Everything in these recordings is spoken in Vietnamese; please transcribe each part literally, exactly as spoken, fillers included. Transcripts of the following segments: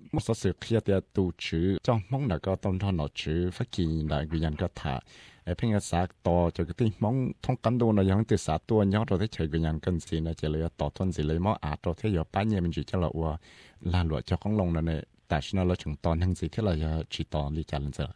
một số sự kia thì tu chữ trong mong là có tôn thọ nó chữ phát kỳ là người dân có thả ở bên cái xã to cho cái tiếng mong thông cán đồ nó giống từ xã tua nhớ rồi thấy chơi người dân cần gì là chỉ là tỏ thôn gì lấy mỏ à rồi thấy giờ bán nhà mình chỉ cho là ua là lụa cho con lông này tại sao nó chừng to hơn gì thế là chỉ to đi chả lần giờ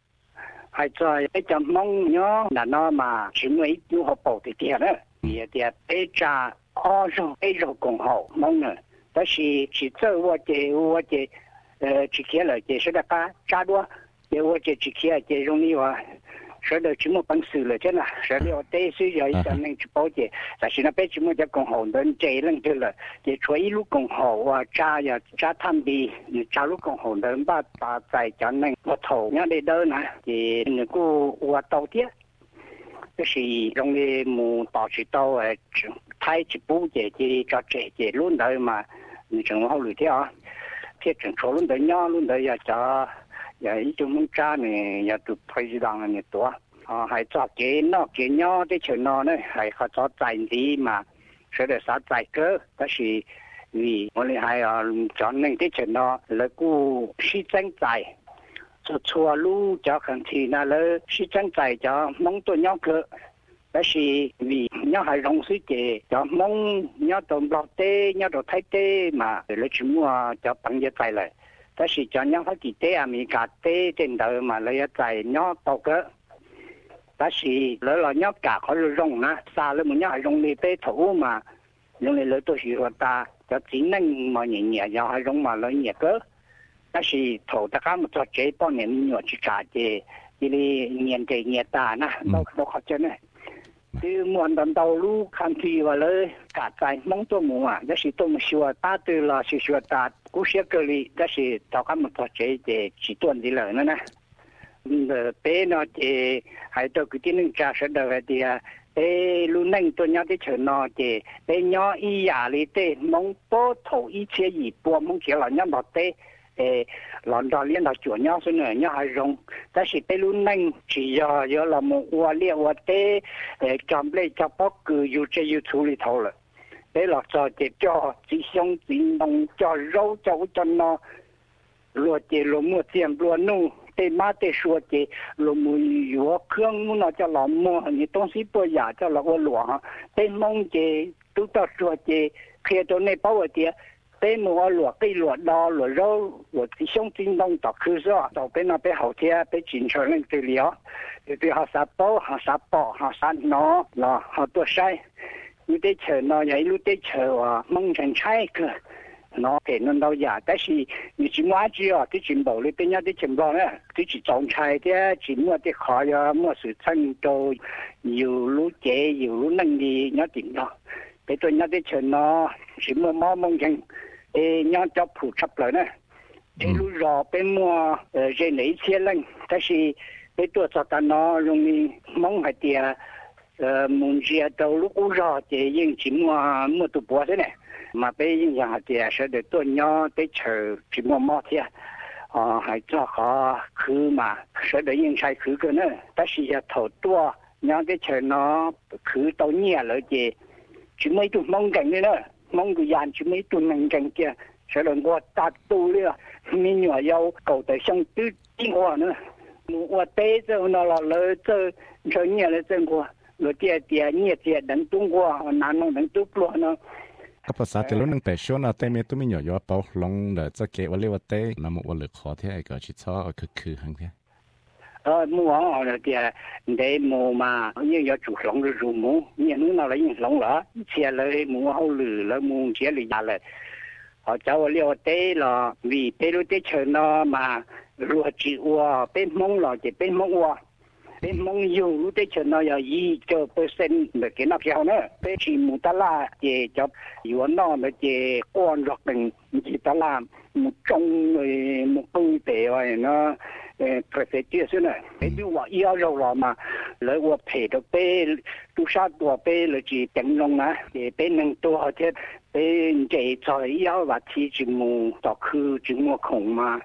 hay cho cái chấm mong nhớ là nó mà chỉ mới du học bổ thì tiền đó thì thì bây giờ ở rồi bây giờ cũng hậu mong nữa但是只做我这我这呃只看了这是那个差多，这我这只看这容易话，说的什么本事了真的，说的我得是要一个能去保这，但是那边什么叫更好的这人对了，这出一路更好啊，差呀差他们的，差路更好的把把在讲能我头伢的都呢，这那个我到底。就是用的木打起刀诶，太一步这这叫这这轮头嘛，你正好路条，这正错轮头伢轮头要叫要一种木渣呢，要都推上呢多啊，还做给那给伢的钱呢，还还做在地嘛，说的啥在个，但是你我们还要做那的钱呢，那个是真在。做错路就肯定那了，是正在就蒙多鸟个，但是vì鸟还容易的，就蒙鸟都落地，鸟都太地嘛，了全部啊就等一在了，但是就鸟还地地啊，咪家地den头嘛，了一在鸟到个，但是了了鸟家可以容啊，啥了么鸟还容易被土嘛，用来了都是说大，就只能嘛年年要还容嘛了年个。但是头大家们做这帮年我去查的，因为年纪年大呢，都都好着呢。就莫等道路看去话了，家在蒙多木啊，但是都没说大对了，是说大古些个里，但是大家们做这的极端的人呢，嗯，别呢的还都个的能驾驶的的啊。诶，路能多鸟的车呢的，诶鸟一压力的蒙多头一切一波蒙起了鸟落的。诶，老早练到脚鸟是呢，鸟还容，但是被路能只要要那么我练我的，诶，干不来就包个有这有处理头了。被老早的叫鸡胸鸡弄叫肉叫叫那，落的落木剪落弄，对妈的说的落木药坑木那叫老木，你东西不雅叫老我落，被蒙的都到说的，看到那把我的。被我落被落到落肉，我弟兄叮咚到去说，到被那边好些，被警察人这里啊，这边好啥包，好啥包，好啥孬，孬好多晒，你得吃孬，也一路得吃啊，蒙成菜个，孬给弄到呀，但是你去买只啊，这全部里边有啲情况咧，这是种菜的，全部的开呀，莫是称到有路节有路能力，有点咯，俾对有啲钱咯，全部冇蒙成。诶，鸟叫普出来呢，一路绕被摸呃人的一些人，但是被多少的呢容易蒙还的，呃，梦见道路不绕的引起摸摸都不是呢，嘛被影响的，说的多鸟得吃去摸摸的，啊，还做好去嘛，说的应该去个呢，但是要头多，鸟的吃呢，去到年了的，就没都蒙紧的呢。蒙古人就没都能干的，所以我大多了，明年要搞得像都听话呢。我带着那老了这这年了这个，我爹爹年爹能懂过，哪能能懂不呢？ ก็ภาษาที่เราหนึ่งแต่ช่วงนั้นแต่เมื่อตุ้มมีหน่อยว่าเปาลงเดี๋ยวจะเกว่าเรียกว่าเต้นำว่าเหลือขอที่ไอ้ก็ชิดซ้อคือคือหังเท่เออหมูอ๋อเดี๋ยวได้หมูมาเนี่ย要煮龙的肉หมูเนี่ยนึกน่าเลยยิ่งหลงเหรอเชียเลยหมูเอาหรือแล้วหมูเชียเลยยาเลยเขาเจ้าเรียกว่าเต้หรอวีเต้รู้เต้เชิญเนาะมารัวจีวัวเป็นมงหรอจะเป็นมงวัวเป็นมงอยู่รู้เต้เชิญเนาะอย่ายี่เจ้าเปอร์เซ็นต์เด็กกินน้ำเพียวเนาะเป็นชีหมูตลาดเจจับอยู่นอกเจก้อนรักหนึ่งจีตลาดหมูจงเลยหมูปุ้ยเตะไว้เนาะ呃，特别就是呢，那就我要肉了嘛，来我陪着被多少多被了去灯笼啊，也被能多少天被这在要话提节目到去节目空嘛，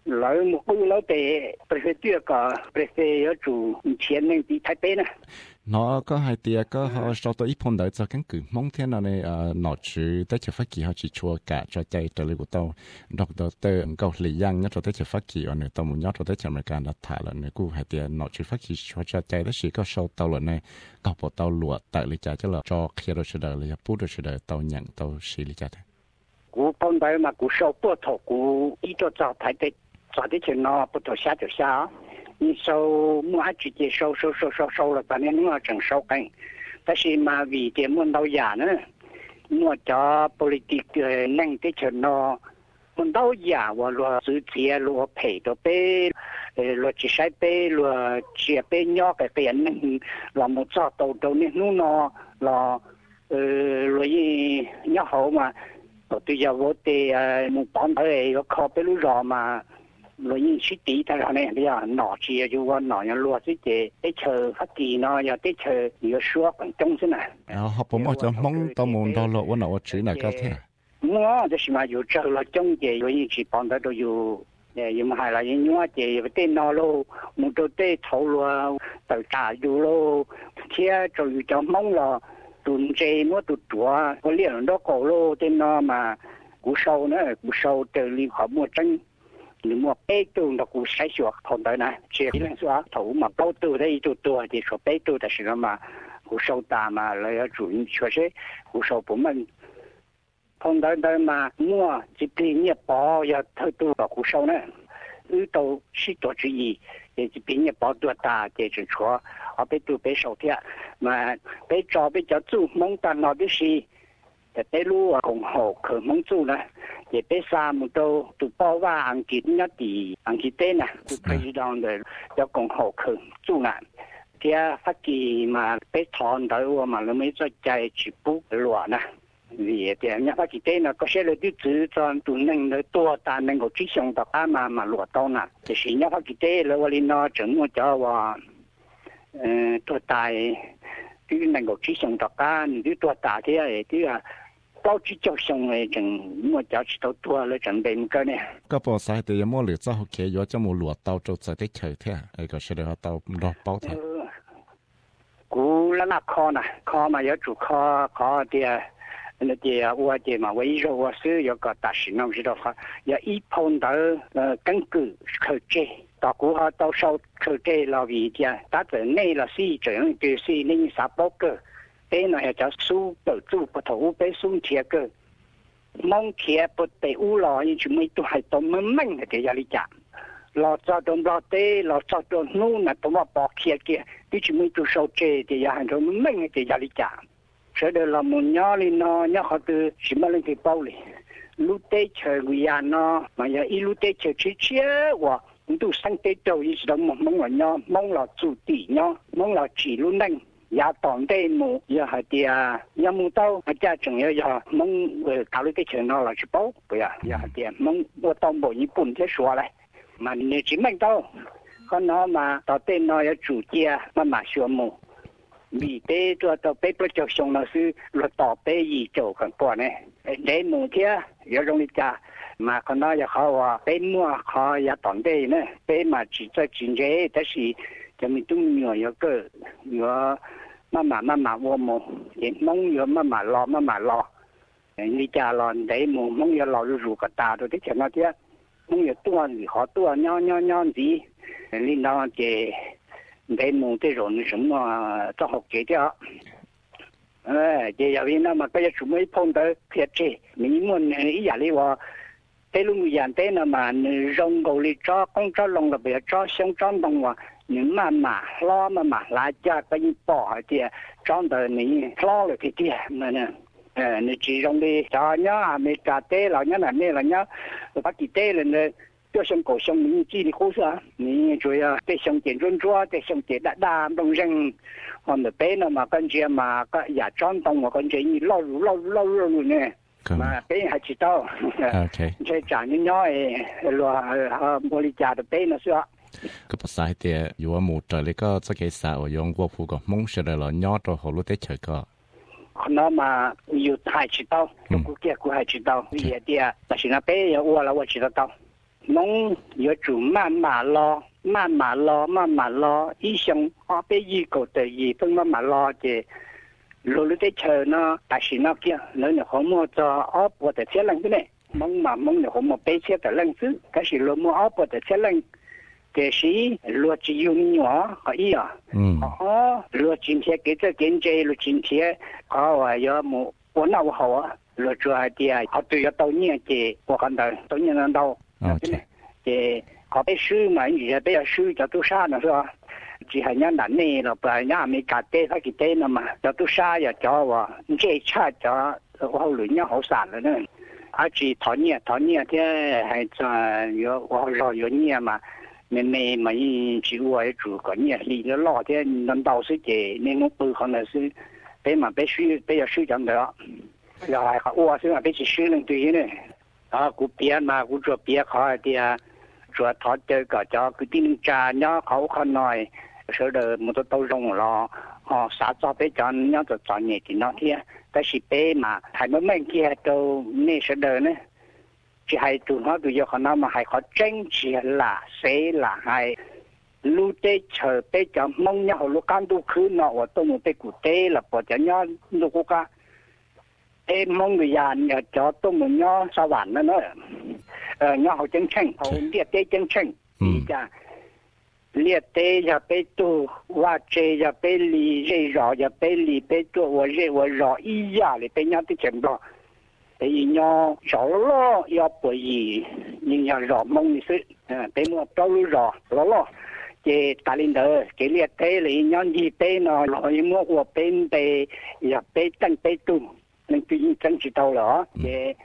lỡ một bữa lỡ để prefecture có prefect ở chủ chiến nên đi Thái Bắc nè nó có hai tia có họ sau tới ít phong đợi cho căn cứ mong thế nào này nó chỉ tới cho phát kỳ họ chỉ chua cả cho chạy tới lấy của tàu đọc đó tới câu lý giang nhất cho tới cho phát kỳ ở nơi tàu muốn nhớ cho tới cho mấy cái đặt thả là nơi cũ hai tia nó chỉ phát kỳ cho cho chạy đó chỉ có sau tàu là này có bộ tàu lụa tại lý trả cho là cho khi đó sẽ đợi là bút đó sẽ đợi tàu nhận tàu xí lý trả thế cú phong đợi mà cú sau bữa thọ cú ít cho cho Thái Bắc cho tới chuyện nó bữa thọ xa就xa你收木还直接收收收收收了，反正我整收紧，但是嘛为点问到nhà呢，我叫 politic 能的钱咯，问到nhà我罗直接罗赔到被，呃罗只晒被罗只被鸟个被人罗木找到到呢นู่น咯，罗呃罗伊鸟好嘛，到对呀我的呃木帮到诶，我靠被路绕嘛。rồi những sĩ tỷ ta này bây giờ nọ chia cho con nọ nhà lúa chứ chế để chờ phát kỳ nó giờ để chờ nhiều số còn trong thế này. Họ bố mong cho mong tao muốn đo lộ nó chữ này có thế. Nó thì mà nhiều chờ là trong chế rồi những chỉ bằng đó rồi nhiều nhưng mà hay là những nhua chế với tên nó lô một đôi tên thầu lúa tự trả dù lô chia rồi cho mong là tuần chế mua tụt chúa có liền đó cổ lô tên nó mà cú sâu nữa cú sâu từ liên họ mua tranh nếu mà bé tu nó cũng sai sót còn đấy này chỉ là số thủ mà bao tu đây tu tu thì số bé tu là sự mà cũng sâu ta mà lại chủ yếu确实cũng sâu bộ mình còn đấy đấy mà mua chỉ tiền nhập bảo ya thay tu là cũng sâu nữa ưu tố sĩ tổ chủ义也是别人保多大这是说啊别tu别收的mà bé cho bé cho tu mong ta nói cái gìแต่ไปรู้ว่าของหกคือมงจูนะเดี๋ยวไปสามมุโตตุป้อว่าอังกฤษเนี่ยตีอังกฤษเต้นะตุประธานเลยจะของหกคือจูนะเดี๋ยวฟักกี้มาไปถอนได้ว่ามาแล้วไม่จะใจจีบุหลวนะเดี๋ยวเดี๋ยวเนี่ยฟักกี้เต้นะก็ใช้เลยที่จื้อจอนตัวหนึ่งเลยตัวตาหนึ่งก็จีชงตามามาหลวตอนน่ะแต่สิ่งเนี่ยฟักกี้เต้แล้ววันนี้เนาะถึงว่าจะว่าเอ่อตัวตายที่หนึ่งก็จีชงตาที่ตัวตาที่ไอ้ที่bao chỉ cho xong rồi chẳng mua cháu chỉ tao tua rồi chẳng bên cái này. Các bộ sai thì mua lửa cho họ kể cho cho mua lúa tàu cho sẽ thích chơi thế, ấy có sẽ được họ tàu đọc bao thế. Cú là nạp kho nè, kho mà có chủ kho kho thì là thì qua thì mà với rồi qua xứ có cả tài sản nào gì đó phải, có ít phong đó căn cứ khởi chế. Đó cú họ tàu sau khởi chế là vì thì ta tới này là si trưởng từ si nên sáu bao cơ. Bé nói cho su tự chủ bắt đầu bé xuống thiệt cơ, mong thiệt bắt bé u lo như chúng mình tu hay tu mình mình cái gì chả, lo cho đồng lo tê lo cho đồng nu là tu mà bỏ thiệt kia, thì chúng mình tu sâu chế thì giờ hành động mình mình cái gì chả, sau đó là muốn nhớ lên nó nhớ họ từ chỉ mà lên cái bao này, lúc tê chơi người ăn nó mà giờ ít lúc tê chơi chơi chơi và tu sang tê đâu ý đồng mong mong là nhớ mong là chủ tỷ nhớ mong là chỉ luôn năng ya tòn đây mù ya hạt địa ya mù tao hạt cha chẳng ya ya mong考虑cái chuyện nó là chỉ bảo bây giờ ya hạt địa mong mua tao bộ như bún thế xóa lại mà nếu chỉ mình tao con nó mà tao tên nó ya chủ chia mà mà xóa mù vì thế tôi tao bé bớt cho xong nó sư là tao bé gì chỗ còn qua này để mù thế ya trong đi cha mà con nó ya khó bé mua khó ya tòn đây nữa bé mà chỉ cho chuyện thếแต่是就咪都有有个有慢慢慢慢我冇，也蒙有慢慢落慢慢落，你家落地冇蒙有落入入个大的，啲像那啲蒙有多你好多鸟鸟鸟子，你那这地冇这种什么做好嘅啲，哎，这有啲那么嗰啲全部碰到撇啫，你們一日你話。đây lúc người dân đây là mà rong cầu đi cho con cho lòng là bây cho xong cho đồng mà những mà mà lo mà mà lại cho cái gì bỏ thì trong đời mình lo được thì kia mà nè ờ nó chỉ rong đi cho nhớ à mình cả tê là nhớ là này là nhớ bắt kỳ tê là nè cho xong cổ xong mình chỉ đi cố sao mình rồi tê xong tiền run rua tê xong tiền đã đa đồng rừng còn được bé nó mà con chị mà cái giả trong đồng mà con chị lo lo lo lo nè mà bé hay chỉ tao chơi trả những nhói lo mua đi trả được bé nó sao cái bác sĩ thì dù một trời lấy có cái sao dùng qua phụ có mong sẽ là nhót rồi họ lúc tết chơi có nó mà nhiều hay chỉ tao cũng kia cũng hay chỉ tao vì vậy thì là xin bé giờ qua là qua chỉ tao mong有主慢慢咯，慢慢咯，慢慢咯，以上我俾依個第二分慢慢咯嘅，路路啲車呢，但是那邊你你可冇做我播的車輛嘅呢？mong mà mong你可冇俾車的輛子，但是路冇我播的車輛。这是罗只用nhỏ可以啊，嗯，哦，罗今天给这经济，罗今天好啊，要么我那我好啊，罗主要的啊，好对要到年纪，我看到到年能到，啊，这好被收嘛，也被要收叫都啥呢是吧？只系人难呢了，不然人没搞得他给得了嘛，叫都啥呀叫我，这差叫我后轮要好散了呢，而且讨年讨年的还在有我绕有年嘛。mình mình mình chỉ uống chủ có nhiều lý do lo thế nên đau sức gì nên nó bự hơn là sự bé mà bé suy bé giờ suy chẳng được rồi họ uống sự mà bé chỉ suy lên tùy nữa à cú bia mà cú cho bia khó thì à cho thoát chơi cả cho cứ tin trà nhá khẩu không nói sau đó một tôi tôi rong lo họ sát cho bé cho nhá cho cho nhẹ thì nó thếแต่สิbé mà hay mới mấy kia đâu nên sau đó nữa chỉ hay tụi nó tụi giờ họ nói mà hay họ tranh chỉ là sẽ là hay lưu tế chờ tế cho mong nhau lúc can tu khứ nọ và tôi một tế cụ tế là bỏ cho nhau lúc cô ca em mong người già nhờ cho tôi một nhau sao bản nữa nữa ờ nhau họ chân tranh họ liệt tế chân tranh thì cha liệt tế giờ tế tu và chế giờ tế lì dây rõ giờ tế lì tế tu và dây và rõ ý giả để tế nhau tế chém đó thì nhau rõ lo do bởi vì nhưng nhau rõ mong như thế tế mua trâu lưu rõ lo lo chế ta lên đó cái liệt tế là nhau gì tế nó lo như mua của bên tế giờ tế tăng tế tu nên tuy nhiên chân chỉ tàu đó chế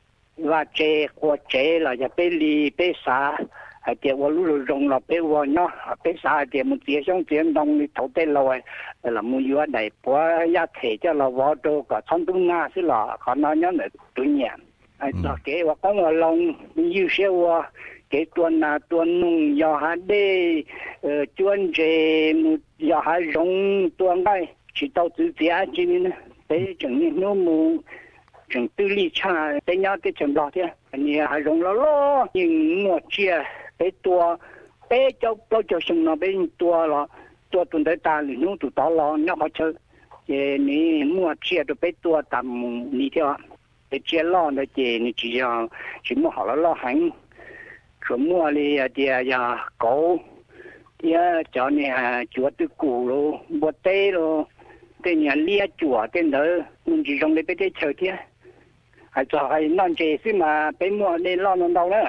và chế của chế là giờ tế lì tế xa chế của lưu rồng là tế của nhau tế xa chế một tiếng xong tiếng đông đi thấu tế lòi là mua yếu đầy bỏ giá thể cho là võ đồ cả thông tung nga xí là khó nói nhớ là tuổi nhẹ là cái và có một lòng như xeo cái tuần là tuần nung do hà đê tuần chế do hà rong tuần đây chỉ tàu tự giá chỉ nên để chẳng như nó mù chẳng tư lý cha để nhau để chẳng lo thế anh hà rong lo lo nhưng một chia để tua để cho cho cho xong nó bên tua làตัวตุนได้ตาหรือนู้นตัวต่อรองเนี่ยเขาเชื่อเจนี่มั่วเชียตัวไปตัวตามนี่เท่าไปเชียล่อเนี่ยเจนี่จีอย่างจีมั่วหาแล้วล่อหันส่วนมั่วเลยเดียยาเก๋เดียจอเนี่ยจัวตัวกูโลบัวเต้โลเต้เนี่ยเลี้ยจัวเต้เนอมันจีตรงเลยไปได้เชื่อเท่าไอ้จอไอ้นั่นเจซึ่งมาไปมั่วเลยล่อนนเราเนี่ย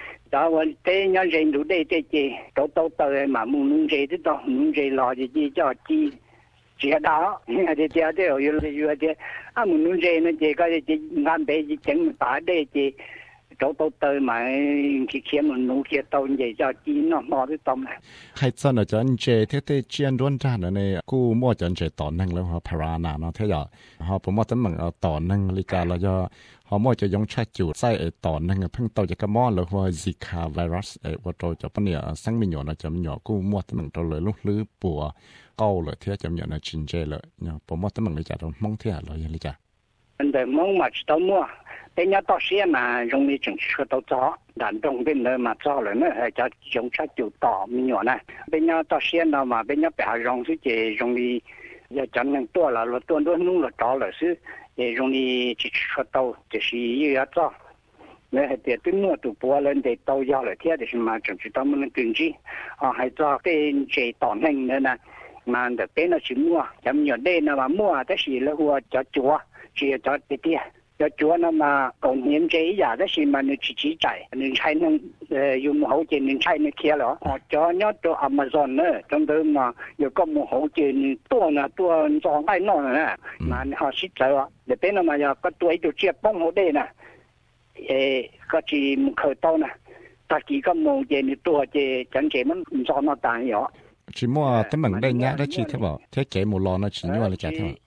đó là thế nhau rèn đủ đây thế chị tổ tổ tờ mà muốn nung rèn thế đó nung rèn lò gì gì cho chị chị đó nhưng thì chị ở đây ở đây ở đây à muốn nung rèn nó chị cái chị ngăn bé chị chẳng phải đây chị tổ tổ tờ mà khi khi mình nung kia tàu vậy cho chị nó mò cái tôm này hay cho nó cho anh chị thế thế chiên đoan ra nữa này cô mua cho anh chị tỏ năngแล้วhọ parana nó thế giờ họผมว่าตำแหน่งต่อnăngเลยจ้าเราจะhọ mua cho giống cha chủ sai tỏ năngเพิ่งโตจากกระมอหรือว่า Zika virus เออว่าโตจากปะเนี่ยสังมีหยอนะจำหยอกูมั่วตำแหน่งโตเลยลุกลื้อปัวเก้าเลยเที่ยจำหยอนะจินเจเลยเนี่ยผมว่าตำแหน่งเลยจ้าเรามองเที่ยเราอย่างเลยจ้าอันเดิมมองมาจะต้องมั่วเป็นยาต่อเสียมาตรงนี้จึงเชื่อต่อจ่อด่านตรงเป็นเลยมาจ่อเลยเนี่ยจะจงชัดจุดต่อมีหยอนะเป็นยาต่อเสียเรามาเป็นยาไปหารงที่เจตรงนี้ยาจันทร์ตัวละเราตัวนู้นนู้นเราจ่อเลยซื้อ容易去出刀，就是又要早。那还得对我都不能得刀要了，天的是嘛，正是他们的根据啊，还早跟这当人的呢，嘛的变了是么？咱们有的那嘛么，但是那个叫做，只要叫这点。要做那么共年这一样的是嘛，你去记载，你才能呃有么好见，你才能贴了。哦，叫你做 Amazon 呢，真的嘛，有个么好见，你多呢多装在那呢，嘛你好实在啊。那边那么要个多就接帮好的呢，诶，个是唔可到呢，但几个么见你多这真正们唔装那单药。 chỉ mua tấm bằng đây nhá, đó chỉ thế bảo, thế kể một lon nó chỉ như là chả thôi.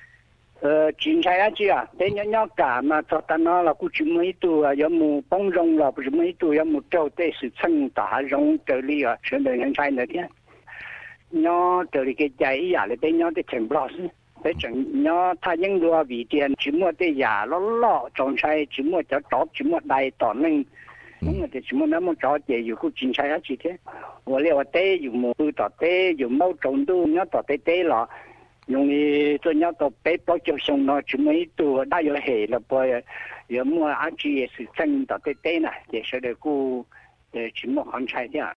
ờ chính xác á chứ à, thế nhớ nhớ cả mà cho ta nói là cũng chỉ mấy tuổi à, có một bông rong là cũng chỉ mấy tuổi, có một trâu tê sự chân đá rong trở đi à, trở nên nhân sai nữa chứ, nhớ trở đi cái trái à, lại bên nhớ cái thành bò chứ, bên chẳng nhớ thay những đua vị tiền chỉ mua cái giả ló ló trồng sai chỉ mua cho chó chỉ mua đầy tỏ nên mong là chỉ muốn nắm một trò chơiอยู่คู่จินใช้อะจีเท我เรียกว่าเตะอยู่หมู่ต่อเตะอยู่เมาจงดูเนาะต่อเตะเตะหรอ用的做 nhauต่อเป๊ะ包就上เนาะ只没ตัวได้有เห了บ่有么อาจี也是真ต่อเตะเตะนะ也是的กู呃只么行差点